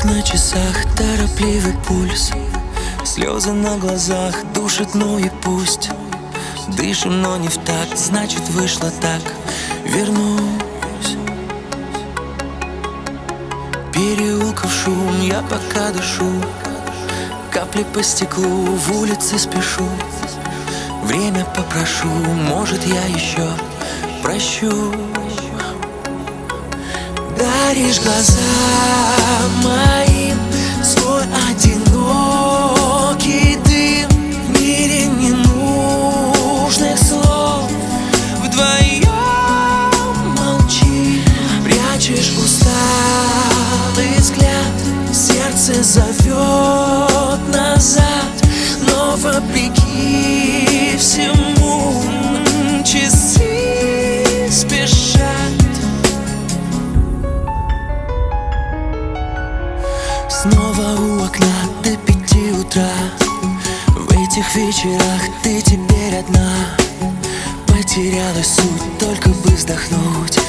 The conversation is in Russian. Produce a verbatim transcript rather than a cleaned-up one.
Как на часах торопливый пульс, слезы на глазах душат, ну и пусть. Дышим, но не в такт, значит вышло так. Вернусь. Переулков шум, я пока дышу. Капли по стеклу, в улице спешу. Время попрошу, может я еще прощу. Даришь глазам моим свой одинокий дым. В мире ненужных слов вдвоем молчим. Прячешь усталый взгляд, сердце зовет назад. Но вопреки всему часы спешат. Снова у окна до пяти утра. В этих вечерах ты теперь одна. Потерялась суть, только бы вздохнуть.